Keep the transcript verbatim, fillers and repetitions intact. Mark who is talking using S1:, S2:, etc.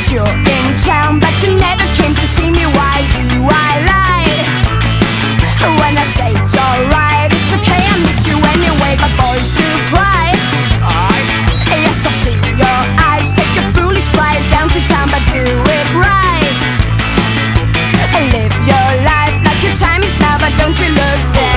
S1: you're in town, but you never came to see me. Why do I lie when I say it's alright? It's okay, I miss you anyway, but boys do cry. Yes, I'll see your eyes. Take your foolish pride down to town, but do it right. And live your life like your time is now, but don't you look down.